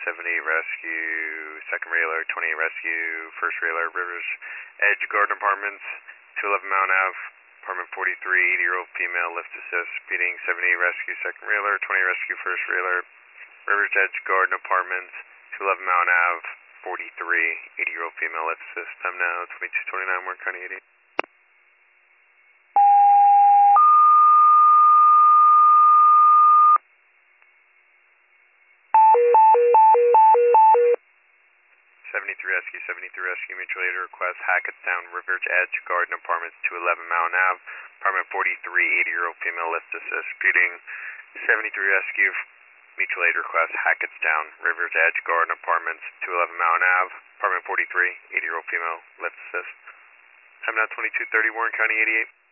70 rescue, second railer, 28 rescue, first railer, Rivers Edge Garden Apartments, 211 Mount Ave, apartment 43, 80-year-old female, lift assist, speeding, 78 rescue, second railer, 20 rescue, first railer, Rivers Edge Garden Apartments, 211 Mount Ave, 43, 80-year-old female, lift assist, time now 22:29, Warren County 88. 73 rescue, mutual aid request, Hackettstown, Rivers Edge Garden Apartments, 211 Mount Ave, apartment 43, 80-year-old female, lift assist, speeding, 73 rescue, mutual aid request, Hackettstown, Rivers Edge Garden Apartments, 211 Mount Ave, apartment 43, 80-year-old female, lift assist. Time now 22:30, Warren County 88.